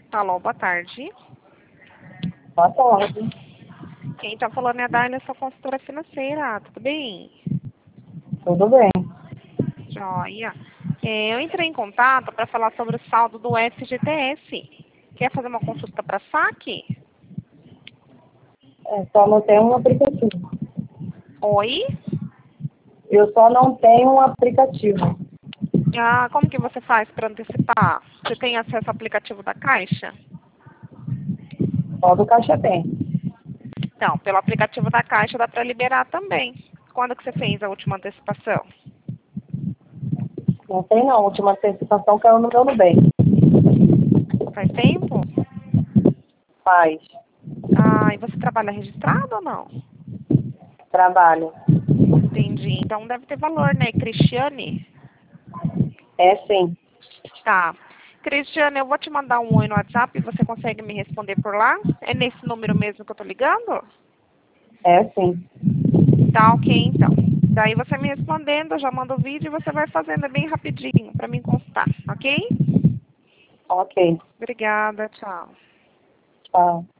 Alô, boa tarde. Boa tarde. Quem tá falando é a Darla, sua consultora financeira. Tudo bem? Tudo bem? Joia. Eu entrei em contato para falar sobre o saldo do FGTS. Quer fazer uma consulta para saque? Só não tenho um aplicativo. Oi? Eu só não tenho um aplicativo. Ah, como que você faz para antecipar? Você tem acesso ao aplicativo da Caixa? Só do Caixa tem. Então, pelo aplicativo da Caixa dá para liberar também. Quando que você fez a última antecipação? Não tem não. A última antecipação caiu no meu Nubank. Faz tempo? Faz. Ah, e você trabalha registrado ou não? Trabalho. Entendi. Então deve ter valor, né? Cristiane? É sim. Tá. Cristiane, eu vou te mandar um oi no WhatsApp e você consegue me responder por lá? É nesse número mesmo que eu tô ligando? É sim. Tá, ok, então. Daí você me respondendo, eu já mando o vídeo e você vai fazendo bem rapidinho pra mim constar, ok? Ok. Obrigada, tchau. Tchau.